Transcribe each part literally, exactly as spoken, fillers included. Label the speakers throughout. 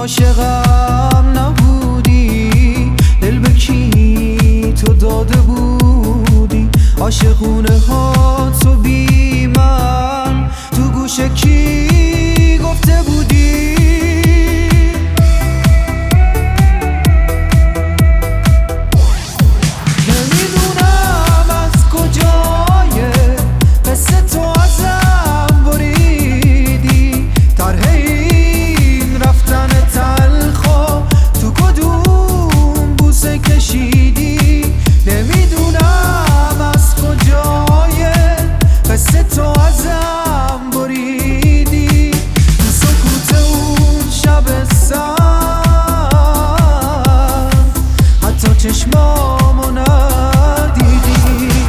Speaker 1: عاشقم نبودی، دل به کی تو داده بودی؟ عاشقونه ها تو بی من تو گوش کی گفته بودی؟ نمیدونم از کجای قصه تو ازم بریدی، طرح این رفتن تلخو تو کدوم بوسه کشیدی؟ نمیدونم از کجای قصه تو ازم بریدی، تو سکوت اون شب سر حتی چشمامو ندیدی.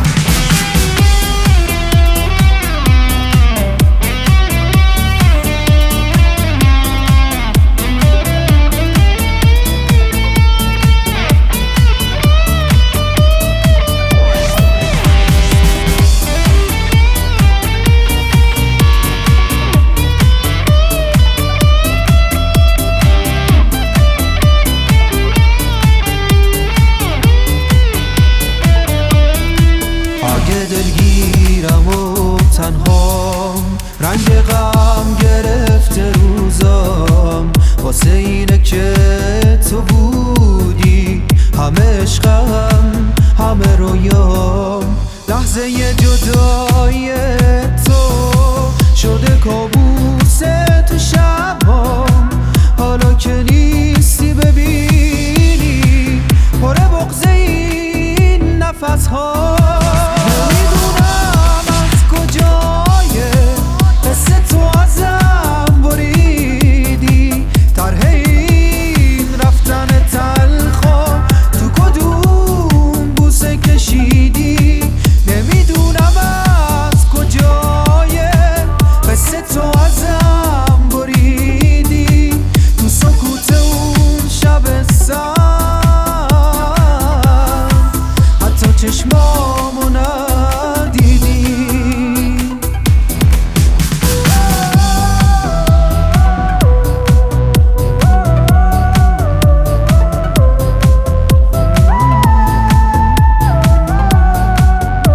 Speaker 1: دلگیرم و تنهام، رنگ غم گرفته روزام، واسه اینه که تو بودی، همه عشقم همه رویام، لحظه جدای تو شده کابوس تو شبام، حالا که نیستی ببینی پر بغض این نفس ها. چشمامو ندیدی.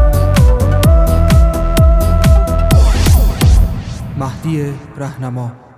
Speaker 1: مهدی رهنما.